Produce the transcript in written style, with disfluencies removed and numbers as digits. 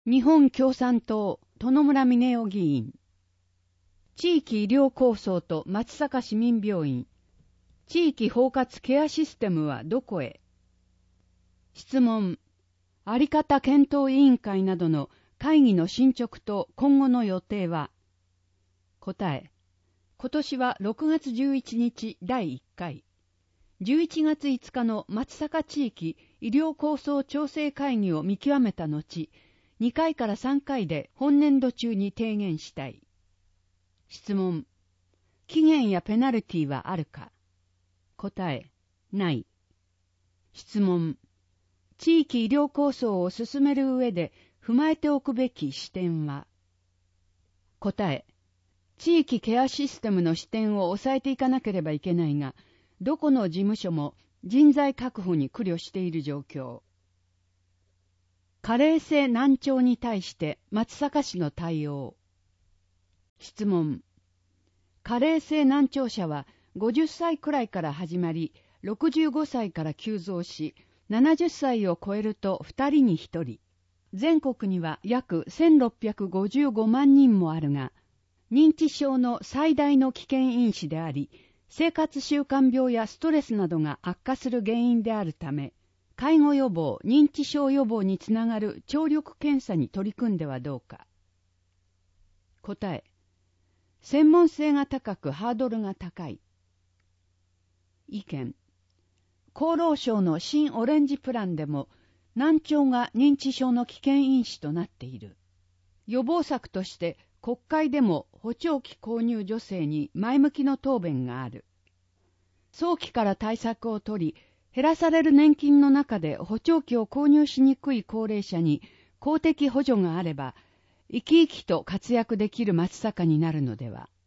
日本共産党、殿村峰夫議員。地域医療構想と松阪市民病院。地域包括ケアシステムはどこへ？質問。あり方検討委員会などの会議の進捗と今後の予定は？答え。今年は6月11日第1回。11月5日の松阪地域医療構想調整会議を見極めた後、2回から3回で本年度中に提言したい。質問。期限やペナルティはあるか？答え。ない。質問。地域医療構想を進める上で踏まえておくべき視点は？答え。地域ケアシステムの視点を抑えていかなければいけないが、どこの事務所も人材確保に苦慮している状況。加齢性難聴に対して松阪市の対応。質問。加齢性難聴者は50歳くらいから始まり、65歳から急増し、70歳を超えると2人に1人。全国には約1655万人もあるが、認知症の最大の危険因子であり、生活習慣病やストレスなどが悪化する原因であるため、介護予防、認知症予防につながる聴力検査に取り組んではどうか。答え。専門性が高くハードルが高い。意見。厚労省の新オレンジプランでも、難聴が認知症の危険因子となっている。予防策として国会でも補聴器購入助成に前向きの答弁がある。早期から対策を取り、減らされる年金の中で補聴器を購入しにくい高齢者に公的補助があれば、生き生きと活躍できる松阪になるのでは。